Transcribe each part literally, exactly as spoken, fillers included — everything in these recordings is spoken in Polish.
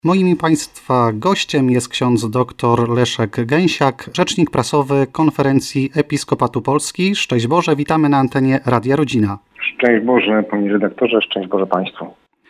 Moim i Państwa gościem jest ksiądz dr Leszek Gęsiak, rzecznik prasowy Konferencji Episkopatu Polski. Szczęść Boże, witamy na antenie Radia Rodzina. Szczęść Boże, panie redaktorze, szczęść Boże Państwu.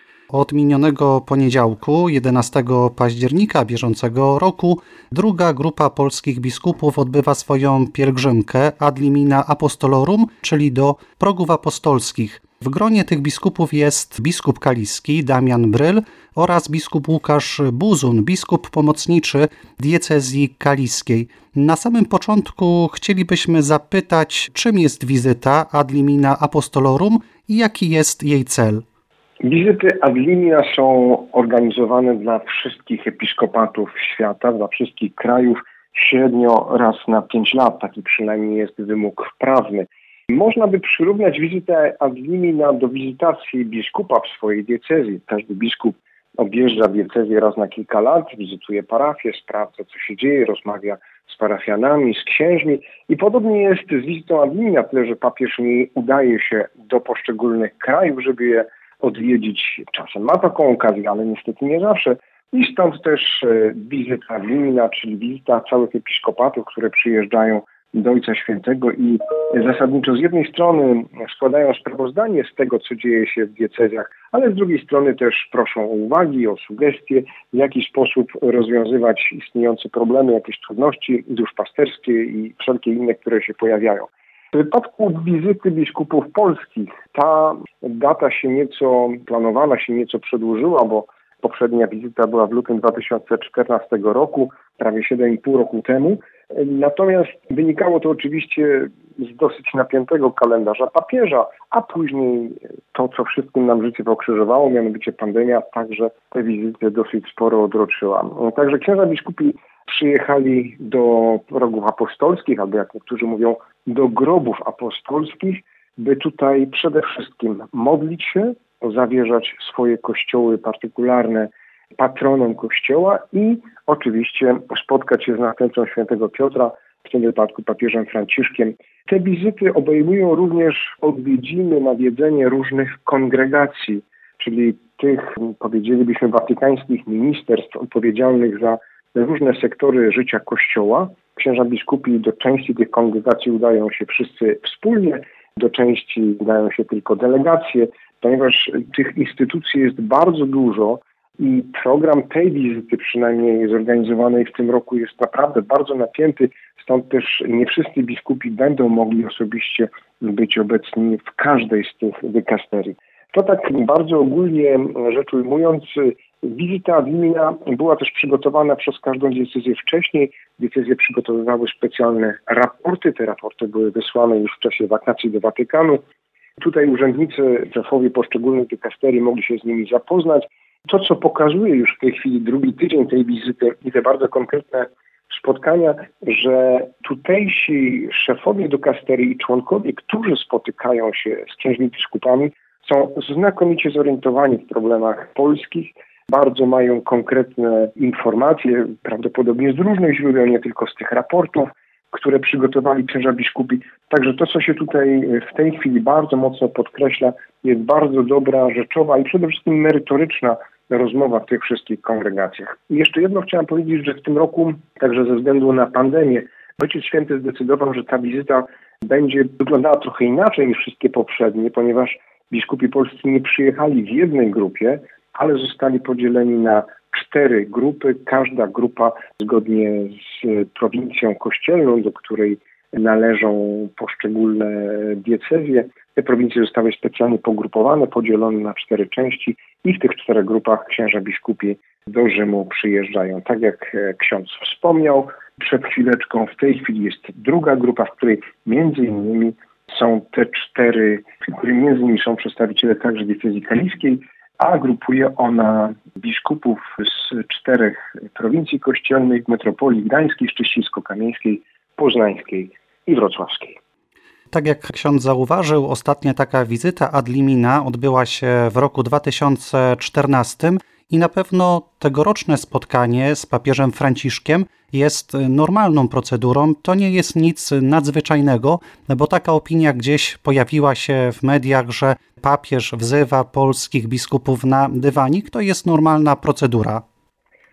Od minionego poniedziałku, jedenastego października bieżącego roku, druga grupa polskich biskupów odbywa swoją pielgrzymkę ad limina apostolorum, czyli do progów apostolskich. W gronie tych biskupów jest biskup kaliski Damian Bryl oraz biskup Łukasz Buzun, biskup pomocniczy diecezji kaliskiej. Na samym początku chcielibyśmy zapytać, czym jest wizyta ad limina apostolorum i jaki jest jej cel? Wizyty ad limina są organizowane dla wszystkich episkopatów świata, dla wszystkich krajów średnio raz na pięć lat. Taki przynajmniej jest wymóg prawny. Można by przyrównać wizytę ad limina do wizytacji biskupa w swojej diecezji. Każdy biskup objeżdża diecezję raz na kilka lat, wizytuje parafię, sprawdza, co się dzieje, rozmawia z parafianami, z księżmi i podobnie jest z wizytą ad limina, tyle że papież nie udaje się do poszczególnych krajów, żeby je odwiedzić. Czasem ma taką okazję, ale niestety nie zawsze. I stąd też wizyta ad limina, czyli wizyta całych episkopatów, które przyjeżdżają do Ojca Świętego i zasadniczo z jednej strony składają sprawozdanie z tego, co dzieje się w diecezjach, ale z drugiej strony też proszą o uwagi, o sugestie, w jaki sposób rozwiązywać istniejące problemy, jakieś trudności duszpasterskie i wszelkie inne, które się pojawiają. W wypadku wizyty biskupów polskich ta data się nieco, planowana się nieco przedłużyła, bo poprzednia wizyta była w lutym dwa tysiące czternastego roku, prawie siedem i pół roku temu. Natomiast wynikało to oczywiście z dosyć napiętego kalendarza papieża, a później to, co wszystkim nam życie pokrzyżowało, mianowicie pandemia, także te wizyty dosyć sporo odroczyła. Także księża biskupi przyjechali do progów apostolskich, albo jak niektórzy mówią, do grobów apostolskich, by tutaj przede wszystkim modlić się, zawierzać swoje kościoły partykularne patronom Kościoła i oczywiście spotkać się z następcą świętego Piotra, w tym wypadku papieżem Franciszkiem. Te wizyty obejmują również odwiedziny, nawiedzenie różnych kongregacji, czyli tych, powiedzielibyśmy, watykańskich ministerstw odpowiedzialnych za różne sektory życia Kościoła. Księża biskupi do części tych kongregacji udają się wszyscy wspólnie, do części udają się tylko delegacje, ponieważ tych instytucji jest bardzo dużo i program tej wizyty, przynajmniej zorganizowanej w tym roku, jest naprawdę bardzo napięty, stąd też nie wszyscy biskupi będą mogli osobiście być obecni w każdej z tych dykasterii. To tak bardzo ogólnie rzecz ujmując, wizyta ad limina była też przygotowana przez każdą diecezję wcześniej. Diecezje przygotowywały specjalne raporty. Te raporty były wysłane już w czasie wakacji do Watykanu. Tutaj urzędnicy, szefowie poszczególnych dykasterii mogli się z nimi zapoznać. To, co pokazuje już w tej chwili drugi tydzień tej wizyty i te bardzo konkretne spotkania, że tutejsi szefowie dykasterii i członkowie, którzy spotykają się z księżmi biskupami, są znakomicie zorientowani w problemach polskich, bardzo mają konkretne informacje, prawdopodobnie z różnych źródeł, nie tylko z tych raportów, które przygotowali księża biskupi. Także to, co się tutaj w tej chwili bardzo mocno podkreśla, jest bardzo dobra, rzeczowa i przede wszystkim merytoryczna rozmowa w tych wszystkich kongregacjach. I jeszcze jedno chciałem powiedzieć, że w tym roku, także ze względu na pandemię, Ojciec Święty zdecydował, że ta wizyta będzie wyglądała trochę inaczej niż wszystkie poprzednie, ponieważ biskupi polscy nie przyjechali w jednej grupie, ale zostali podzieleni na cztery grupy. Każda grupa zgodnie z prowincją kościelną, do której należą poszczególne diecezje. Te prowincje zostały specjalnie pogrupowane, podzielone na cztery części i w tych czterech grupach księża biskupi do Rzymu przyjeżdżają. Tak jak ksiądz wspomniał przed chwileczką, w tej chwili jest druga grupa, w której między innymi są te cztery, w której między innymi są przedstawiciele także diecezji kaliskiej, a grupuje ona biskupów z czterech prowincji kościelnych, metropolii gdańskiej, szczecińsko-kamieńskiej, poznańskiej i wrocławskiej. Tak jak ksiądz zauważył, ostatnia taka wizyta ad limina odbyła się w roku dwa tysiące czternastym i na pewno tegoroczne spotkanie z papieżem Franciszkiem jest normalną procedurą. To nie jest nic nadzwyczajnego, bo taka opinia gdzieś pojawiła się w mediach, że papież wzywa polskich biskupów na dywanik. To jest normalna procedura.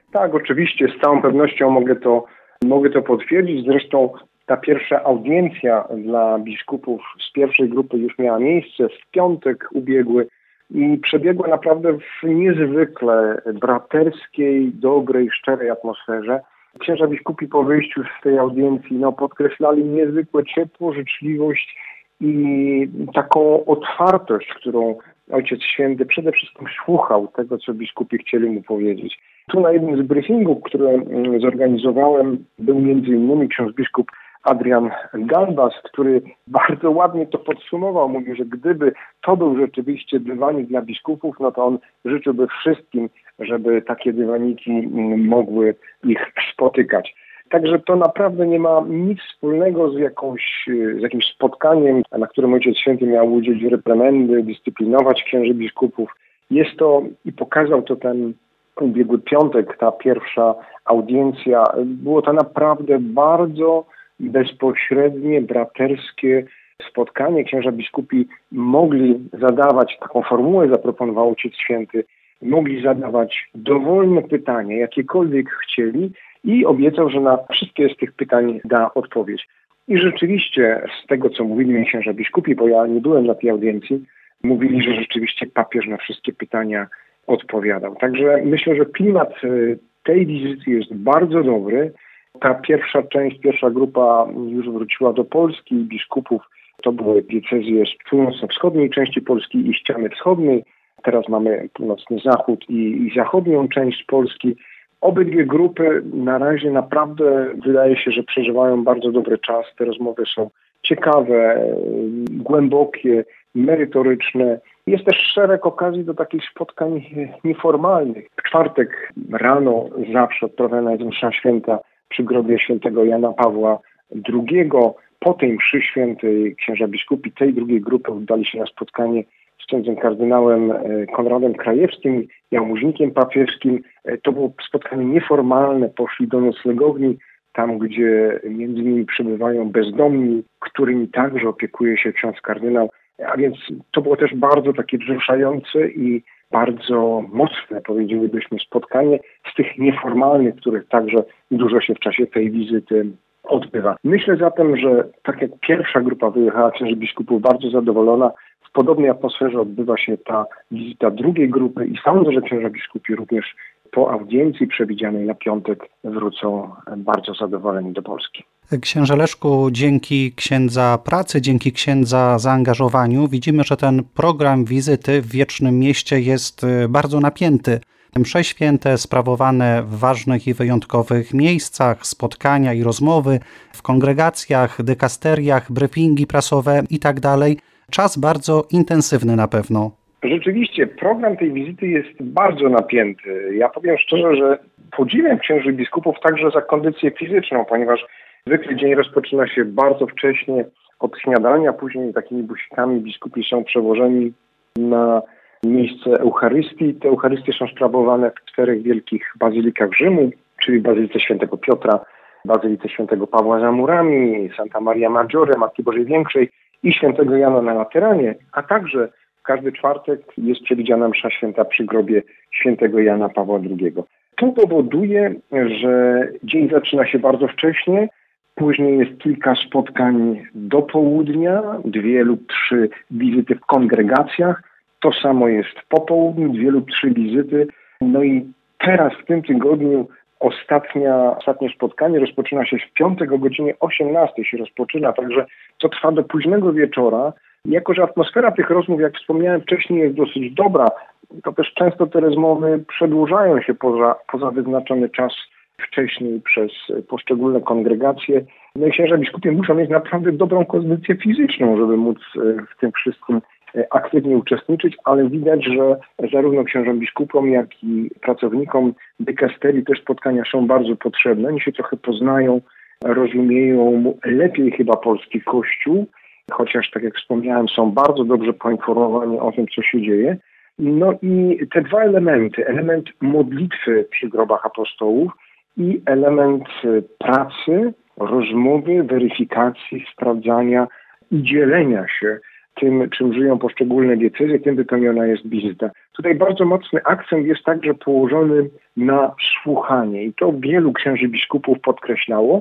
Tak, oczywiście, z całą pewnością mogę to, mogę to potwierdzić. Zresztą ta pierwsza audiencja dla biskupów z pierwszej grupy już miała miejsce w piątek ubiegły i przebiegła naprawdę w niezwykle braterskiej, dobrej, szczerej atmosferze. Księża biskupi po wyjściu z tej audiencji no, podkreślali niezwykłe ciepło, życzliwość i taką otwartość, którą Ojciec Święty przede wszystkim słuchał tego, co biskupi chcieli mu powiedzieć. Tu na jednym z briefingów, które zorganizowałem, był między innymi ksiądz biskup Adrian Galbas, który bardzo ładnie to podsumował. Mówił, że gdyby to był rzeczywiście dywanik dla biskupów, no to on życzyłby wszystkim, żeby takie dywaniki mogły ich spotykać. Także to naprawdę nie ma nic wspólnego z, jakąś, z jakimś spotkaniem, na którym Ojciec Święty miał udzielić reprymendy, dyscyplinować księży biskupów. Jest to, i pokazał to ten ubiegły piątek, ta pierwsza audiencja, było to naprawdę bardzo bezpośrednie, braterskie spotkanie. Księża biskupi mogli zadawać, taką formułę zaproponował Ojciec Święty, mogli zadawać dowolne pytania, jakiekolwiek chcieli i obiecał, że na wszystkie z tych pytań da odpowiedź. I rzeczywiście z tego, co mówili mi księża biskupi, bo ja nie byłem na tej audiencji, mówili, że rzeczywiście papież na wszystkie pytania odpowiadał. Także myślę, że klimat tej wizyty jest bardzo dobry. Ta pierwsza część, pierwsza grupa już wróciła do Polski. Biskupów to były diecezje z północno-wschodniej części Polski i ściany wschodniej. Teraz mamy północny zachód i, i zachodnią część Polski. Obydwie grupy na razie naprawdę wydaje się, że przeżywają bardzo dobry czas. Te rozmowy są ciekawe, głębokie, merytoryczne. Jest też szereg okazji do takich spotkań nieformalnych. W czwartek rano zawsze odprawiana jest msza święta przy grobie świętego Jana Pawła drugiego. Po tej mszy świętej księża biskupi tej drugiej grupy udali się na spotkanie z księdzem kardynałem Konradem Krajewskim, jałmużnikiem papieskim. To było spotkanie nieformalne, poszli do noclegowni, tam gdzie między innymi przebywają bezdomni, którymi także opiekuje się ksiądz kardynał. A więc to było też bardzo takie wzruszające i bardzo mocne, powiedzielibyśmy, spotkanie z tych nieformalnych, których także dużo się w czasie tej wizyty odbywa. Myślę zatem, że tak jak pierwsza grupa wyjechała, księży biskupów bardzo zadowolona, w podobnej atmosferze odbywa się ta wizyta drugiej grupy i sądzę, że księża biskupi również po audiencji przewidzianej na piątek wrócą bardzo zadowoleni do Polski. Księże Leszku, dzięki księdza pracy, dzięki księdza zaangażowaniu widzimy, że ten program wizyty w Wiecznym Mieście jest bardzo napięty. Msze święte sprawowane w ważnych i wyjątkowych miejscach, spotkania i rozmowy, w kongregacjach, dykasteriach, briefingi prasowe itd. Czas bardzo intensywny na pewno. Rzeczywiście, program tej wizyty jest bardzo napięty. Ja powiem szczerze, że podziwiam księży biskupów także za kondycję fizyczną, ponieważ zwykle dzień rozpoczyna się bardzo wcześnie od śniadania, później takimi busikami biskupi są przewożeni na miejsce Eucharystii. Te Eucharystie są sprawowane w czterech wielkich bazylikach Rzymu, czyli Bazylice Świętego Piotra, Bazylice Świętego Pawła za Murami, Santa Maria Maggiore, Matki Bożej Większej i Świętego Jana na Lateranie, a także każdy czwartek jest przewidziana msza święta przy grobie świętego Jana Pawła drugiego. To powoduje, że dzień zaczyna się bardzo wcześnie, później jest kilka spotkań do południa, dwie lub trzy wizyty w kongregacjach. To samo jest po południu, dwie lub trzy wizyty. No i teraz w tym tygodniu ostatnia, ostatnie spotkanie rozpoczyna się w piątek o godzinie osiemnastej się rozpoczyna, także to trwa do późnego wieczora. Jako że atmosfera tych rozmów, jak wspomniałem wcześniej, jest dosyć dobra, to też często te rozmowy przedłużają się poza, poza wyznaczony czas wcześniej przez poszczególne kongregacje. No i księża biskupi muszą mieć naprawdę dobrą kondycję fizyczną, żeby móc w tym wszystkim aktywnie uczestniczyć, ale widać, że zarówno księżom biskupom, jak i pracownikom dykasterii te spotkania są bardzo potrzebne. Oni się trochę poznają, rozumieją lepiej chyba polski Kościół, chociaż, tak jak wspomniałem, są bardzo dobrze poinformowani o tym, co się dzieje. No i te dwa elementy, element modlitwy przy grobach apostołów i element pracy, rozmowy, weryfikacji, sprawdzania i dzielenia się tym, czym żyją poszczególne diecezje, tym wypełniona jest wizyta. Tutaj bardzo mocny akcent jest także położony na słuchanie i to wielu księży biskupów podkreślało,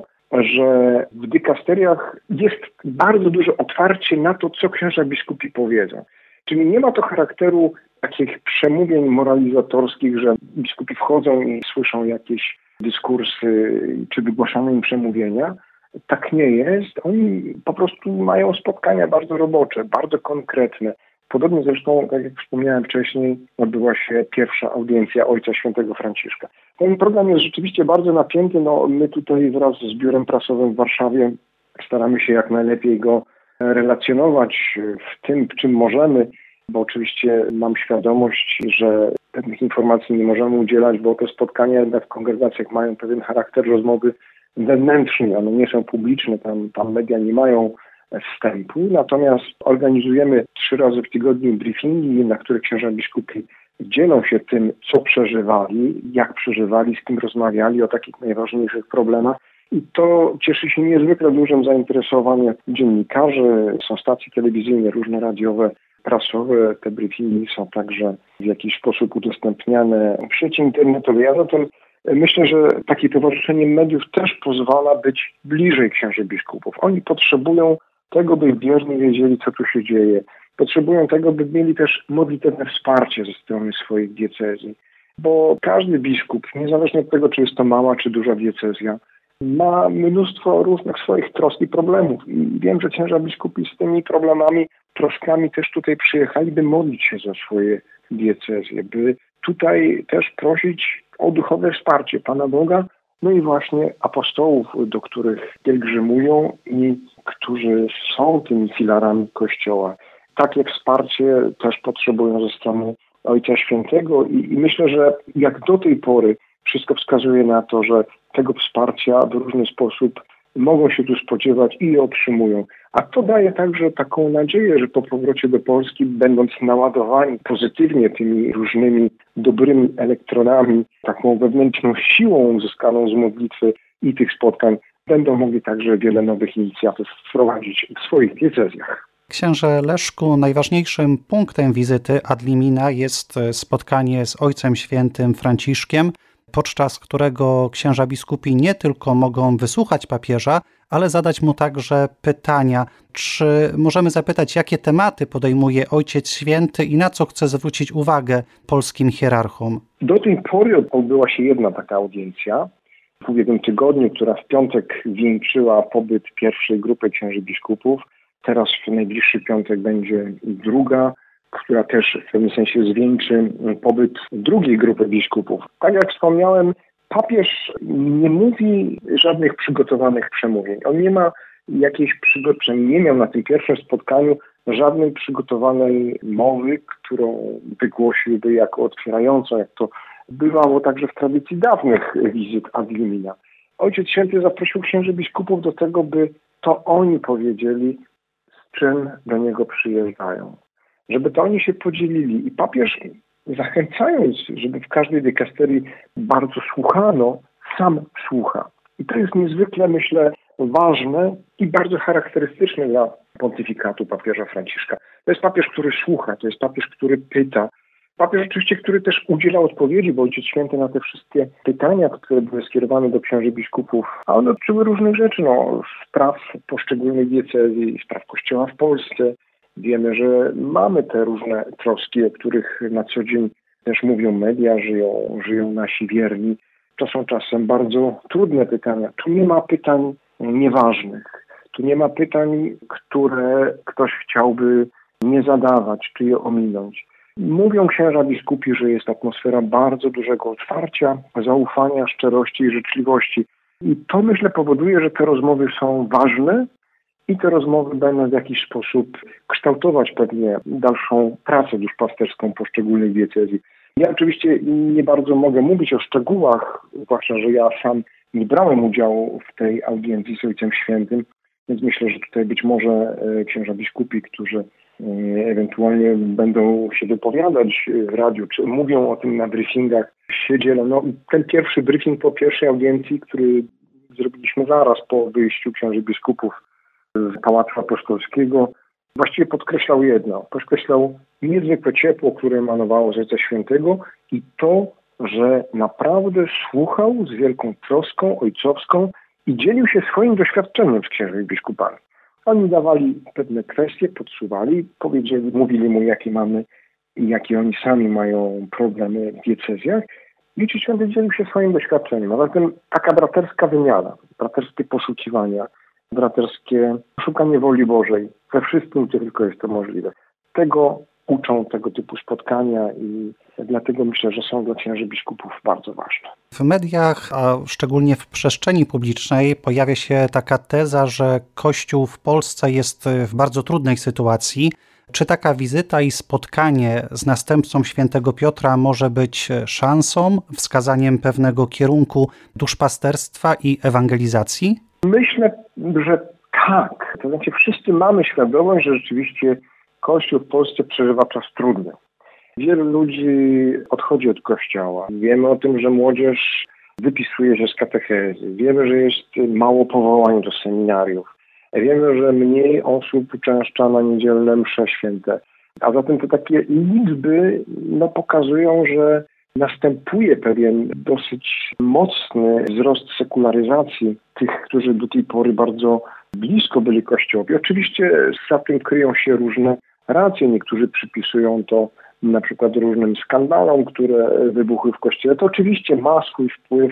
że w dykasteriach jest bardzo duże otwarcie na to, co księża biskupi powiedzą. Czyli nie ma to charakteru takich przemówień moralizatorskich, że biskupi wchodzą i słyszą jakieś dyskursy czy wygłaszane im przemówienia. Tak nie jest. Oni po prostu mają spotkania bardzo robocze, bardzo konkretne. Podobnie zresztą, tak jak wspomniałem wcześniej, odbyła się pierwsza audiencja Ojca Świętego Franciszka. Ten program jest rzeczywiście bardzo napięty. No, my tutaj wraz z biurem prasowym w Warszawie staramy się jak najlepiej go relacjonować w tym, w czym możemy, bo oczywiście mam świadomość, że pewnych informacji nie możemy udzielać, bo te spotkania w kongregacjach mają pewien charakter rozmowy wewnętrznej, one nie są publiczne, tam, tam media nie mają wstępu, natomiast organizujemy trzy razy w tygodniu briefingi, na których księża biskupi dzielą się tym, co przeżywali, jak przeżywali, z kim rozmawiali o takich najważniejszych problemach. I to cieszy się niezwykle dużym zainteresowaniem dziennikarzy, są stacje telewizyjne, różne radiowe, prasowe. Te briefingi są także w jakiś sposób udostępniane w sieci internetowej. Ja zatem myślę, że takie towarzyszenie mediów też pozwala być bliżej księży biskupów. Oni potrzebują tego, by wierni wiedzieli, co tu się dzieje. Potrzebują tego, by mieli też modlitewne wsparcie ze strony swoich diecezji. Bo każdy biskup, niezależnie od tego, czy jest to mała, czy duża diecezja, ma mnóstwo różnych swoich trosk i problemów. I wiem, że księża biskupi z tymi problemami, troskami też tutaj przyjechali, by modlić się za swoje diecezje, by tutaj też prosić o duchowe wsparcie Pana Boga, no i właśnie apostołów, do których pielgrzymują i którzy są tymi filarami Kościoła. Takie wsparcie też potrzebują ze strony Ojca Świętego i, i myślę, że jak do tej pory wszystko wskazuje na to, że tego wsparcia w różny sposób mogą się tu spodziewać i otrzymują. A to daje także taką nadzieję, że po powrocie do Polski, będąc naładowani pozytywnie tymi różnymi dobrymi elektronami, taką wewnętrzną siłą uzyskaną z modlitwy i tych spotkań, będą mogli także wiele nowych inicjatyw wprowadzić w swoich diecezjach. Księże Leszku, najważniejszym punktem wizyty ad limina jest spotkanie z Ojcem Świętym Franciszkiem, podczas którego księża biskupi nie tylko mogą wysłuchać papieża, ale zadać mu także pytania. Czy możemy zapytać, jakie tematy podejmuje Ojciec Święty i na co chce zwrócić uwagę polskim hierarchom? Do tej pory odbyła się jedna taka audiencja w ubiegłym tygodniu, która w piątek wieńczyła pobyt pierwszej grupy księży biskupów. Teraz w najbliższy piątek będzie druga, która też w pewnym sensie zwieńczy pobyt drugiej grupy biskupów. Tak jak wspomniałem, papież nie mówi żadnych przygotowanych przemówień. On nie ma jakiejś przygotowanej, nie miał na tym pierwszym spotkaniu żadnej przygotowanej mowy, którą wygłosiłby jako otwierającą, jak to bywało także w tradycji dawnych wizyt ad limina. Ojciec Święty zaprosił księży biskupów do tego, by to oni powiedzieli, z czym do niego przyjeżdżają. Żeby to oni się podzielili. I papież, zachęcając, żeby w każdej dykasterii bardzo słuchano, sam słucha. I to jest niezwykle, myślę, ważne i bardzo charakterystyczne dla pontyfikatu papieża Franciszka. To jest papież, który słucha, to jest papież, który pyta. Papież oczywiście, który też udziela odpowiedzi, bo Ojciec Święty na te wszystkie pytania, które były skierowane do księży biskupów, a one dotyczyły różnych rzeczy, no, spraw poszczególnych diecezji, spraw Kościoła w Polsce. Wiemy, że mamy te różne troski, o których na co dzień też mówią media, żyją, żyją nasi wierni. To są czasem bardzo trudne pytania. Tu nie ma pytań nieważnych. Tu nie ma pytań, które ktoś chciałby nie zadawać, czy je ominąć. Mówią księża biskupi, że jest atmosfera bardzo dużego otwarcia, zaufania, szczerości i życzliwości. I to, myślę, powoduje, że te rozmowy są ważne i te rozmowy będą w jakiś sposób kształtować pewnie dalszą pracę duszpasterską poszczególnych diecezji. Ja oczywiście nie bardzo mogę mówić o szczegółach, zwłaszcza, że ja sam nie brałem udziału w tej audiencji z Ojcem Świętym, więc myślę, że tutaj być może księża biskupi, którzy ewentualnie będą się wypowiadać w radiu, czy mówią o tym na briefingach, się dzielą. No, ten pierwszy briefing po pierwszej audiencji, który zrobiliśmy zaraz po wyjściu księży biskupów z Pałacu Apostolskiego, właściwie podkreślał jedno. Podkreślał niezwykłe ciepło, które emanowało z Ojca Świętego i to, że naprawdę słuchał z wielką troską ojcowską i dzielił się swoim doświadczeniem z księżmi biskupami. Oni dawali pewne kwestie, podsuwali, powiedzieli, mówili mu, jakie mamy i jakie oni sami mają problemy w diecezjach. I Ojciec Święty dzielił się swoim doświadczeniem. A zatem taka braterska wymiana, braterskie poszukiwania, braterskie szukanie woli Bożej we wszystkim, gdzie tylko jest to możliwe. Tego uczą tego typu spotkania i dlatego myślę, że są dla księży biskupów bardzo ważne. W mediach, a szczególnie w przestrzeni publicznej, pojawia się taka teza, że Kościół w Polsce jest w bardzo trudnej sytuacji. Czy taka wizyta i spotkanie z następcą świętego Piotra może być szansą, wskazaniem pewnego kierunku duszpasterstwa i ewangelizacji? Myślę, że tak. To znaczy wszyscy mamy świadomość, że rzeczywiście Kościół w Polsce przeżywa czas trudny. Wielu ludzi odchodzi od Kościoła. Wiemy o tym, że młodzież wypisuje się z katechezy. Wiemy, że jest mało powołań do seminariów. Wiemy, że mniej osób uczęszcza na niedzielne msze święte. A zatem te takie liczby no, pokazują, że następuje pewien dosyć mocny wzrost sekularyzacji tych, którzy do tej pory bardzo blisko byli Kościołowi. Oczywiście za tym kryją się różne racje. Niektórzy przypisują to na przykład różnym skandalom, które wybuchły w Kościele. To oczywiście ma swój wpływ,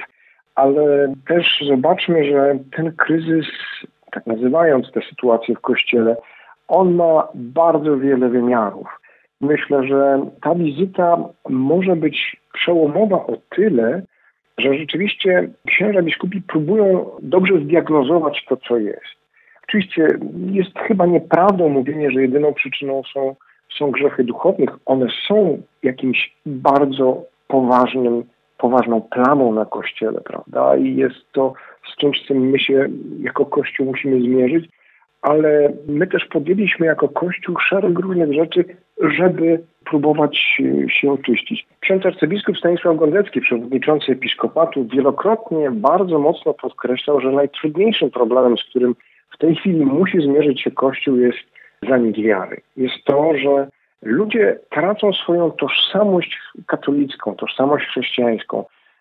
ale też zobaczmy, że ten kryzys, tak nazywając tę sytuację w Kościele, on ma bardzo wiele wymiarów. Myślę, że ta wizyta może być przełomowa o tyle, że rzeczywiście księża biskupi próbują dobrze zdiagnozować to, co jest. Oczywiście jest chyba nieprawdą mówienie, że jedyną przyczyną są, są grzechy duchownych. One są jakimś bardzo poważnym, poważną plamą na Kościele, prawda? I jest to z czymś, z czym my się jako Kościół musimy zmierzyć, ale my też podjęliśmy jako Kościół szereg różnych rzeczy, żeby próbować się oczyścić. Ksiądz arcybiskup Stanisław Gondecki, przewodniczący episkopatu, wielokrotnie bardzo mocno podkreślał, że najtrudniejszym problemem, z którym w tej chwili musi zmierzyć się Kościół, jest zanik wiary. Jest to, że ludzie tracą swoją tożsamość katolicką, tożsamość chrześcijańską,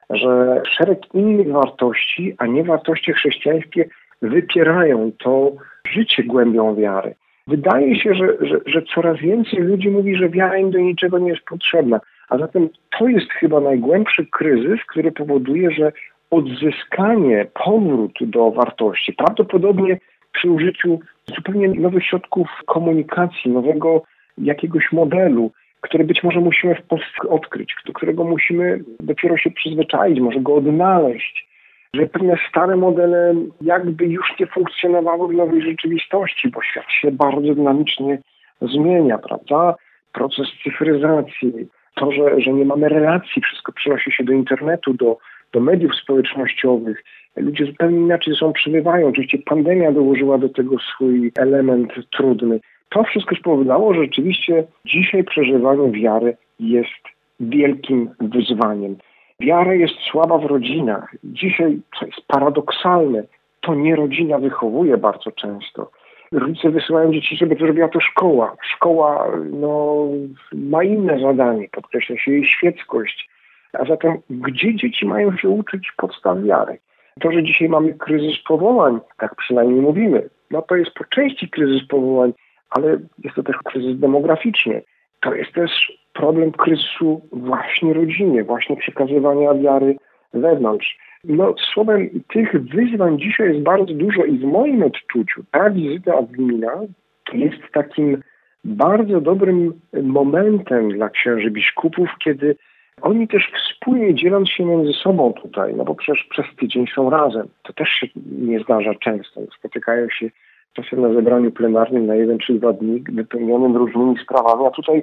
że szereg innych wartości, a nie wartości chrześcijańskie wypierają to życie głębią wiary. Wydaje się, że, że, że coraz więcej ludzi mówi, że wiara im do niczego nie jest potrzebna. A zatem to jest chyba najgłębszy kryzys, który powoduje, że odzyskanie, powrót do wartości, prawdopodobnie przy użyciu zupełnie nowych środków komunikacji, nowego jakiegoś modelu, który być może musimy w Polsce odkryć, do którego musimy dopiero się przyzwyczaić, może go odnaleźć, że pewne stare modele jakby już nie funkcjonowały w nowej rzeczywistości, bo świat się bardzo dynamicznie zmienia, prawda? Proces cyfryzacji, to, że, że nie mamy relacji, wszystko przenosi się do internetu, do, do mediów społecznościowych. Ludzie zupełnie inaczej są przebywają. Oczywiście pandemia dołożyła do tego swój element trudny. To wszystko spowodowało, że rzeczywiście dzisiaj przeżywanie wiary jest wielkim wyzwaniem. Wiara jest słaba w rodzinach. Dzisiaj, co jest paradoksalne, to nie rodzina wychowuje bardzo często. Rodzice wysyłają dzieci, żeby to robiła to szkoła. Szkoła no, ma inne zadanie, podkreśla się jej świeckość. A zatem gdzie dzieci mają się uczyć podstaw wiary? To, że dzisiaj mamy kryzys powołań, tak przynajmniej mówimy, no to jest po części kryzys powołań, ale jest to też kryzys demograficzny. To jest też problem kryzysu właśnie rodziny, właśnie przekazywania wiary wewnątrz. No słowem, tych wyzwań dzisiaj jest bardzo dużo i w moim odczuciu ta wizyta ad limina jest takim bardzo dobrym momentem dla księży biskupów, kiedy oni też wspólnie dzieląc się między sobą tutaj, no bo przecież przez tydzień są razem. To też się nie zdarza często. Spotykają się czasem na zebraniu plenarnym na jeden czy dwa dni, wypełnionym różnymi sprawami, a tutaj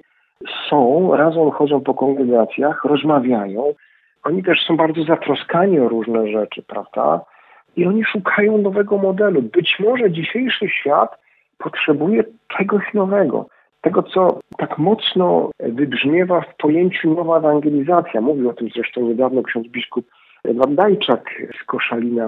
są, razem chodzą po kongregacjach, rozmawiają. Oni też są bardzo zatroskani o różne rzeczy, prawda? I oni szukają nowego modelu. Być może dzisiejszy świat potrzebuje czegoś nowego. Tego, co tak mocno wybrzmiewa w pojęciu nowa ewangelizacja. Mówił o tym zresztą niedawno ksiądz biskup Edward Dajczak z Koszalina.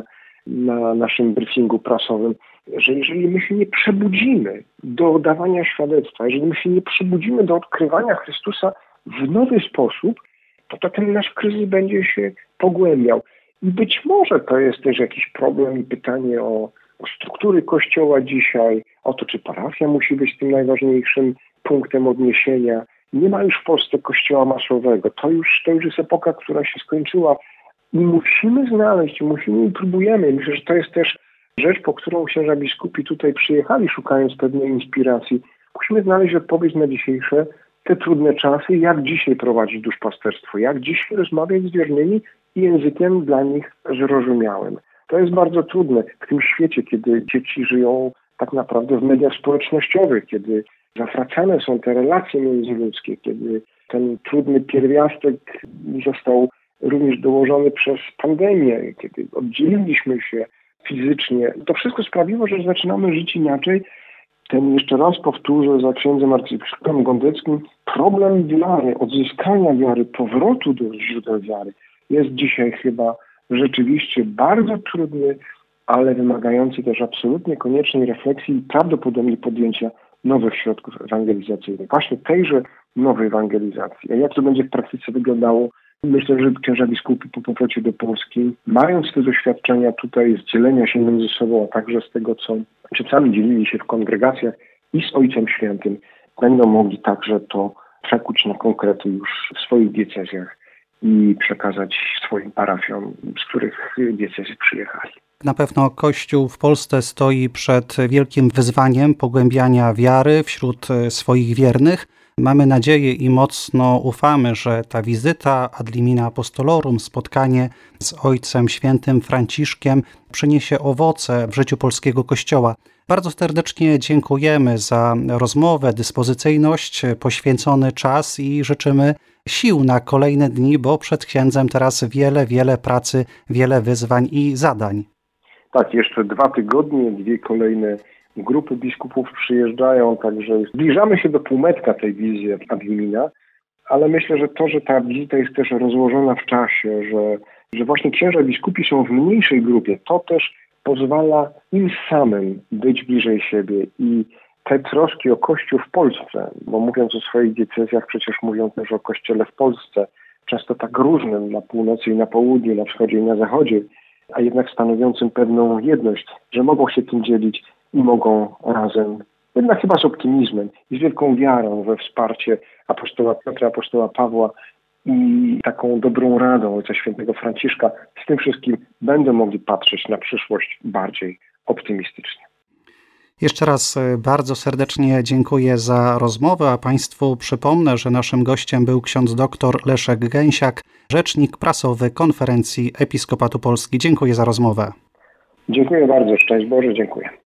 na naszym briefingu prasowym, że jeżeli my się nie przebudzimy do dawania świadectwa, jeżeli my się nie przebudzimy do odkrywania Chrystusa w nowy sposób, to, to ten nasz kryzys będzie się pogłębiał. I być może to jest też jakiś problem i pytanie o, o struktury Kościoła dzisiaj, o to, czy parafia musi być tym najważniejszym punktem odniesienia. Nie ma już w Polsce kościoła masowego. To już, to już jest epoka, która się skończyła. I musimy znaleźć, musimy i próbujemy. Myślę, że to jest też rzecz, po którą księża biskupi tutaj przyjechali, szukając pewnej inspiracji. Musimy znaleźć odpowiedź na dzisiejsze, te trudne czasy, jak dzisiaj prowadzić duszpasterstwo, jak dzisiaj rozmawiać z wiernymi i językiem dla nich zrozumiałym. To jest bardzo trudne w tym świecie, kiedy dzieci żyją tak naprawdę w mediach społecznościowych, kiedy zafracane są te relacje międzyludzkie, kiedy ten trudny pierwiastek został również dołożony przez pandemię, kiedy oddzieliliśmy się fizycznie. To wszystko sprawiło, że zaczynamy żyć inaczej. Ten, jeszcze raz powtórzę za księdzem arcybiskupem Gondeckim, problem wiary, odzyskania wiary, powrotu do źródeł wiary jest dzisiaj chyba rzeczywiście bardzo trudny, ale wymagający też absolutnie koniecznej refleksji i prawdopodobnie podjęcia nowych środków ewangelizacyjnych. Właśnie tejże nowej ewangelizacji. A jak to będzie w praktyce wyglądało? Myślę, że księża biskupi po powrocie do Polski, mając te doświadczenia tutaj z dzielenia się między sobą, a także z tego, co ojcami dzielili się w kongregacjach i z Ojcem Świętym, będą mogli także to przekuć na konkrety już w swoich diecezjach i przekazać swoim parafiom, z których diecezji przyjechali. Na pewno Kościół w Polsce stoi przed wielkim wyzwaniem pogłębiania wiary wśród swoich wiernych. Mamy nadzieję i mocno ufamy, że ta wizyta ad limina apostolorum, spotkanie z Ojcem Świętym Franciszkiem przyniesie owoce w życiu polskiego Kościoła. Bardzo serdecznie dziękujemy za rozmowę, dyspozycyjność, poświęcony czas i życzymy sił na kolejne dni, bo przed księdzem teraz wiele, wiele pracy, wiele wyzwań i zadań. Tak, jeszcze dwa tygodnie, dwie kolejne grupy biskupów przyjeżdżają, także zbliżamy się do półmetka tej wizji ad limina, ale myślę, że to, że ta wizyta jest też rozłożona w czasie, że, że właśnie księża biskupi są w mniejszej grupie, to też pozwala im samym być bliżej siebie i te troski o Kościół w Polsce, bo mówiąc o swoich diecezjach, przecież mówią też o Kościele w Polsce, często tak różnym na północy i na południu, na wschodzie i na zachodzie, a jednak stanowiącym pewną jedność, że mogą się tym dzielić i mogą razem, jednak chyba z optymizmem i z wielką wiarą we wsparcie apostoła Piotra, apostoła Pawła i taką dobrą radą Ojca Świętego Franciszka, z tym wszystkim będą mogli patrzeć na przyszłość bardziej optymistycznie. Jeszcze raz bardzo serdecznie dziękuję za rozmowę, a Państwu przypomnę, że naszym gościem był ksiądz doktor Leszek Gęsiak, rzecznik prasowy Konferencji Episkopatu Polski. Dziękuję za rozmowę. Dziękuję bardzo, szczęść Boże, dziękuję.